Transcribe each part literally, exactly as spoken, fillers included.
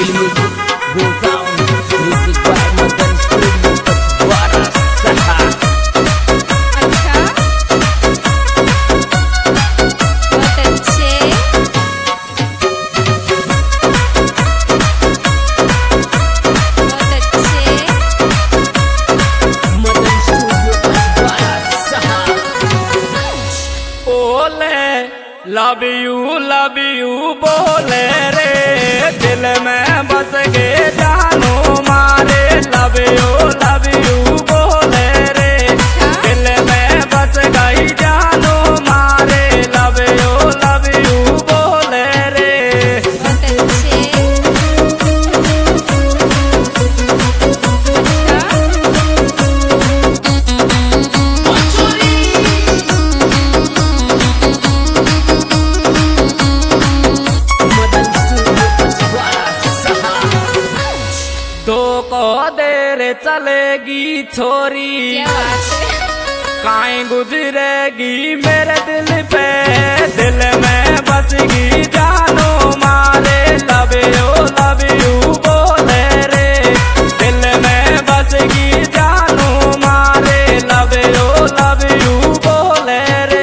Love you love you बोले रे दिल में बस गए जानो मारे। लव यू लव यू बोले रे दिल में बस गई जानो मारे। लव यू लव यू बोले रे। दो को देर चलेगी छोरी काई गुजरेगी मेरे दिल पे। दिल में बसगी जानो मारे। लव यू लव यू बोले रे दिल में बसगी जानो मारे। लव यू लव यू बोले रे।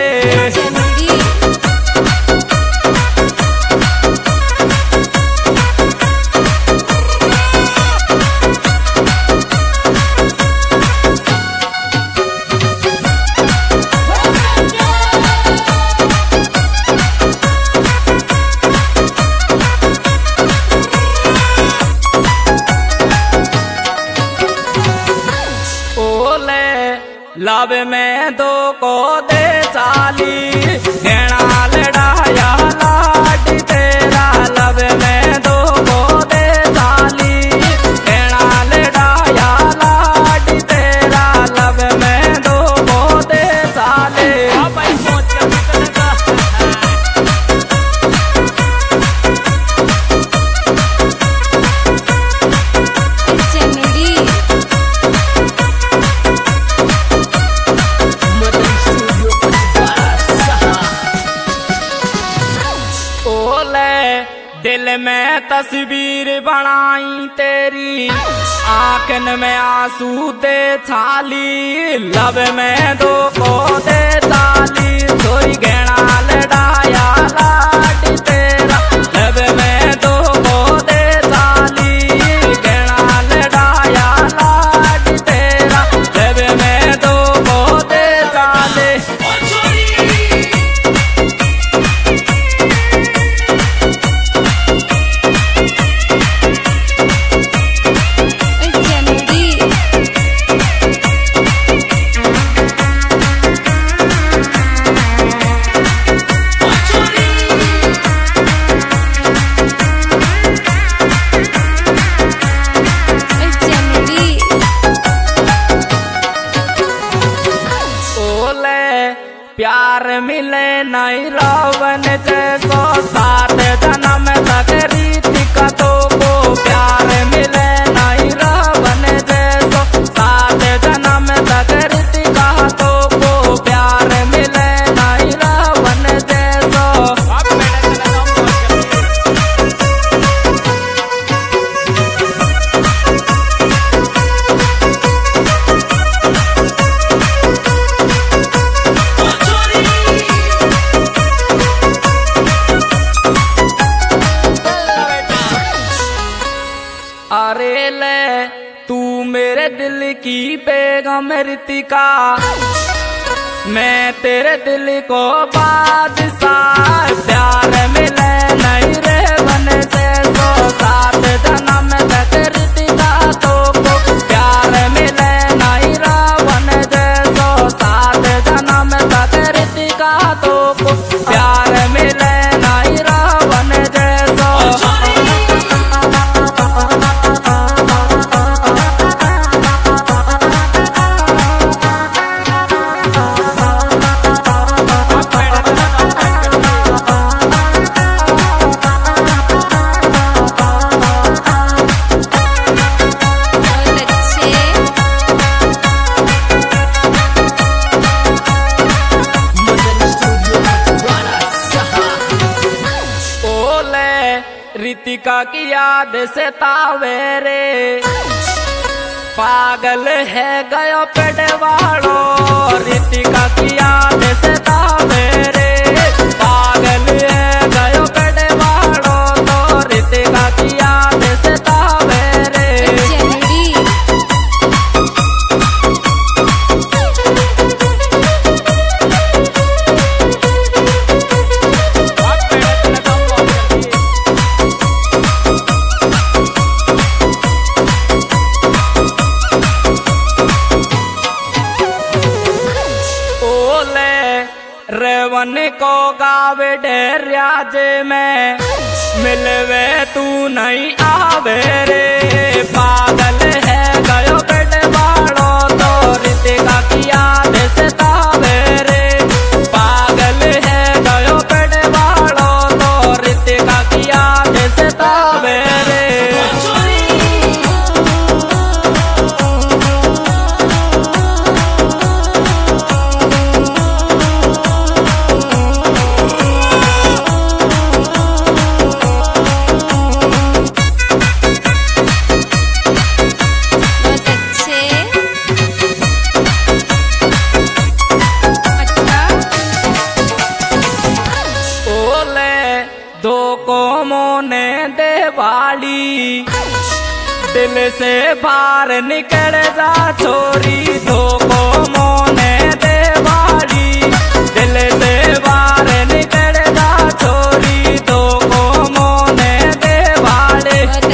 लव में दो को दे चाली घेना लड़ाया लाड तेरा। लव में दो को दे चाली घेना लड़ाया लाड तेरा। लव में दो को दे चाली दिल में तस्वीर बनाई तेरी आंखन में आंसू दे छाली। लव में दो को दे ताली थोड़ी घेना लड़ाया लाड तेरा। लव में दो को दे ताली घेना लड़ाया लाड तेरा। लव में दो को दे ताली प्यार मिले नहीं रावण जैसो सात जन्म तक रीति कदों को। प्यार मिले नहीं रावण जैसो सात जन्म तक रीति कदों को। प्यार मिले नहीं रावण जैसो अरे ले तू मेरे दिल की बेगम रितिका। मैं तेरे दिल को बादशाह। प्यार मिले नहीं रे बन से सो सात जन्म तक रितिका तो को। प्यार मिले नहीं रावण जैसो सात जन्म तक रितिका तो को। प्यार मिले नहीं रावण जैसो रितिका की याद से तावेरे पागल है गयो पेटवाड़ो। रितिका की याद से तावेरे पागल है गयो पेटवाड़ो तो रितिका की याद से तावेरे। रेवन को गावे डेरियाज में मिलवे तू नहीं आवे रे पागल है गयो पेटवाड़ो तो रितिका की याद से तावे रे पागल है गयो पेटवाड़ो तो रितिका की याद से तावे रे। दो को मोने देवाली दिल से बाहर निकल जा छोरी। दो को मोने देवाली दिल से बाहर निकल जा छोरी। दो को मोने देवाली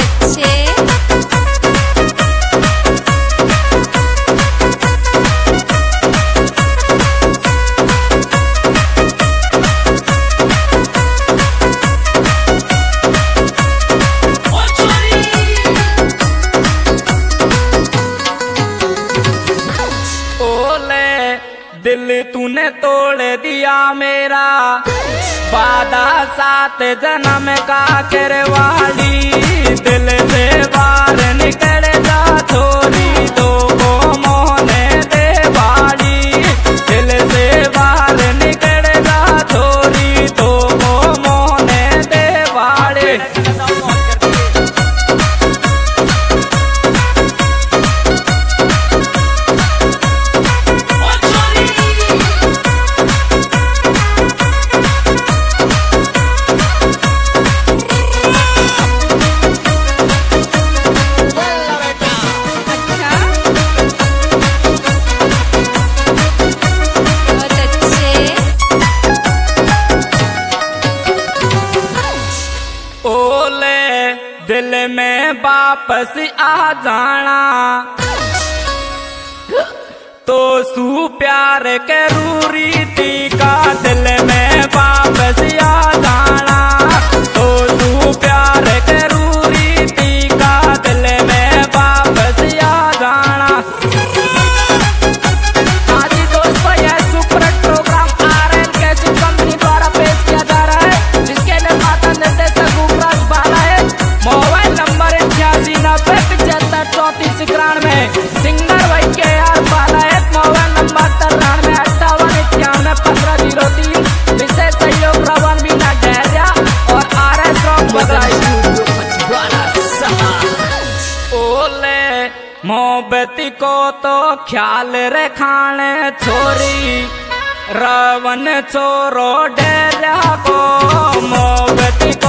दिल तूने तोड़ दिया मेरा वादा सात जन्म का करवाली। दिल से बाहर निकल जा छोरी। दो को मोने देवाली दिल से बाहर निकल जा छोरी। दो को मोने देवाली दिल में वापस आ जाना तो सू प्यार के रीति का। दिल में वापस आ जाना तो सू प्यार के रीति का। दिल में वापस आ जाना। आज दोस्तों यह super program R N cassette company द्वारा पेश किया जा रहा है जिसके निर्माता निर्देशक उपराज बाला है। मोबाइल नंबर अठासी नब्बे पचहत्तर चौतीस इक्यानवे सिंगर भाई के आर बाला है। मोबाइल नंबर तिरानवे अट्ठावन इक्यानवे पंद्रह जीरो तीन। विशेष सहयोग रवन बीना डहरिया और आर एस रॉक बधाई। ओले मोहब्बती को तो ख्याल रखाने छोरी रवन छोरो डहरिया को मोहब्बती